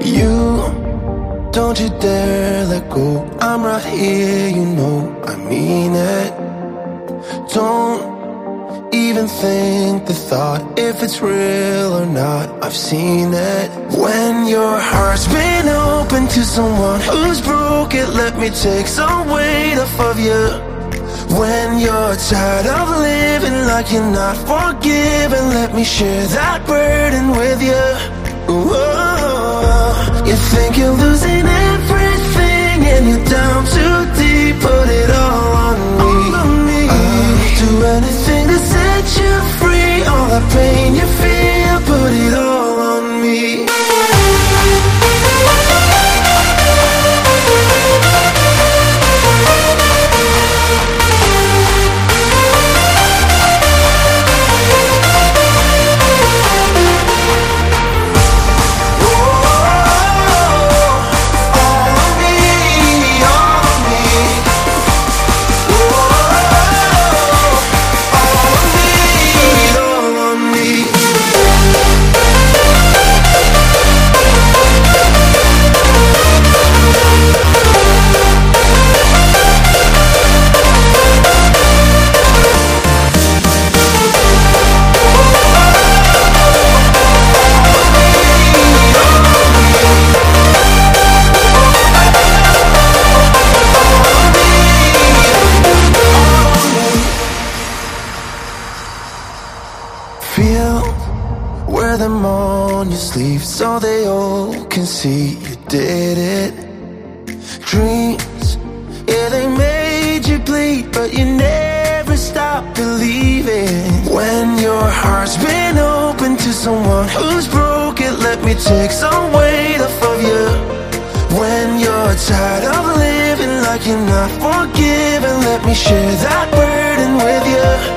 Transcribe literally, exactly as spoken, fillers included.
You, don't you dare let go. I'm right here, you know I mean it. Don't even think the thought if it's real or not. I've seen it. When your heart's been open to someone who's broke it, let me take some weight off of you. When you're tired of living like you're not forgiven, let me share that burden with you. Whoa. You think you're losing everything and you're down too deep. Put it all on me, on me. I'll do anything to set you free. All the pain you feel, put it all on me. Feel, wear them on your sleeve so they all can see you did it. Dreams, yeah, they made you bleed, but you never stop believing. When your heart's been open to someone who's broke it, let me take some weight off of you. When you're tired of living like you're not forgiven, let me share that burden with you.